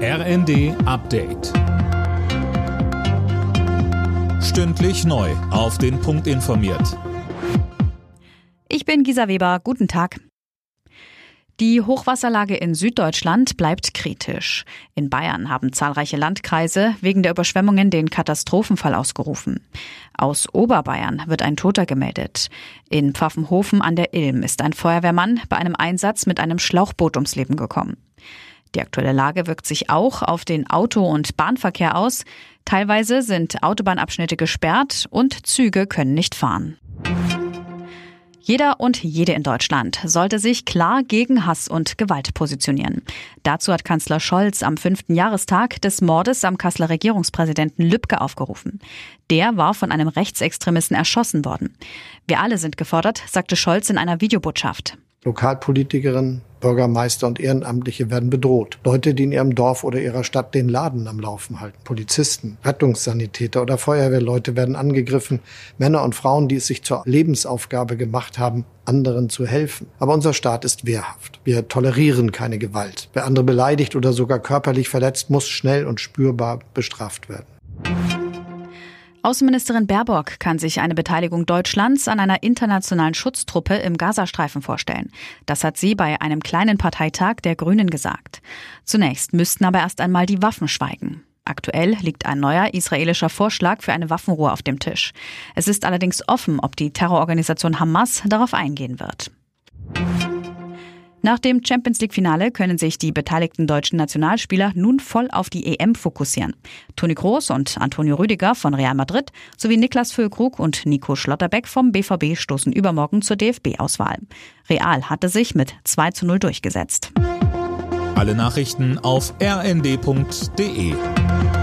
RND Update. Stündlich neu auf den Punkt informiert. Ich bin Gisa Weber, guten Tag. Die Hochwasserlage in Süddeutschland bleibt kritisch. In Bayern haben zahlreiche Landkreise wegen der Überschwemmungen den Katastrophenfall ausgerufen. Aus Oberbayern wird ein Toter gemeldet. In Pfaffenhofen an der Ilm ist ein Feuerwehrmann bei einem Einsatz mit einem Schlauchboot ums Leben gekommen. Die aktuelle Lage wirkt sich auch auf den Auto- und Bahnverkehr aus. Teilweise sind Autobahnabschnitte gesperrt und Züge können nicht fahren. Jeder und jede in Deutschland sollte sich klar gegen Hass und Gewalt positionieren. Dazu hat Kanzler Scholz am 5. Jahrestag des Mordes am Kasseler Regierungspräsidenten Lübcke aufgerufen. Der war von einem Rechtsextremisten erschossen worden. Wir alle sind gefordert, sagte Scholz in einer Videobotschaft. Lokalpolitikerinnen, Bürgermeister und Ehrenamtliche werden bedroht. Leute, die in ihrem Dorf oder ihrer Stadt den Laden am Laufen halten. Polizisten, Rettungssanitäter oder Feuerwehrleute werden angegriffen. Männer und Frauen, die es sich zur Lebensaufgabe gemacht haben, anderen zu helfen. Aber unser Staat ist wehrhaft. Wir tolerieren keine Gewalt. Wer andere beleidigt oder sogar körperlich verletzt, muss schnell und spürbar bestraft werden. Außenministerin Baerbock kann sich eine Beteiligung Deutschlands an einer internationalen Schutztruppe im Gazastreifen vorstellen. Das hat sie bei einem kleinen Parteitag der Grünen gesagt. Zunächst müssten aber erst einmal die Waffen schweigen. Aktuell liegt ein neuer israelischer Vorschlag für eine Waffenruhe auf dem Tisch. Es ist allerdings offen, ob die Terrororganisation Hamas darauf eingehen wird. Nach dem Champions-League-Finale können sich die beteiligten deutschen Nationalspieler nun voll auf die EM fokussieren. Toni Kroos und Antonio Rüdiger von Real Madrid sowie Niklas Füllkrug und Nico Schlotterbeck vom BVB stoßen übermorgen zur DFB-Auswahl. Real hatte sich mit 2:0 durchgesetzt. Alle Nachrichten auf rnd.de.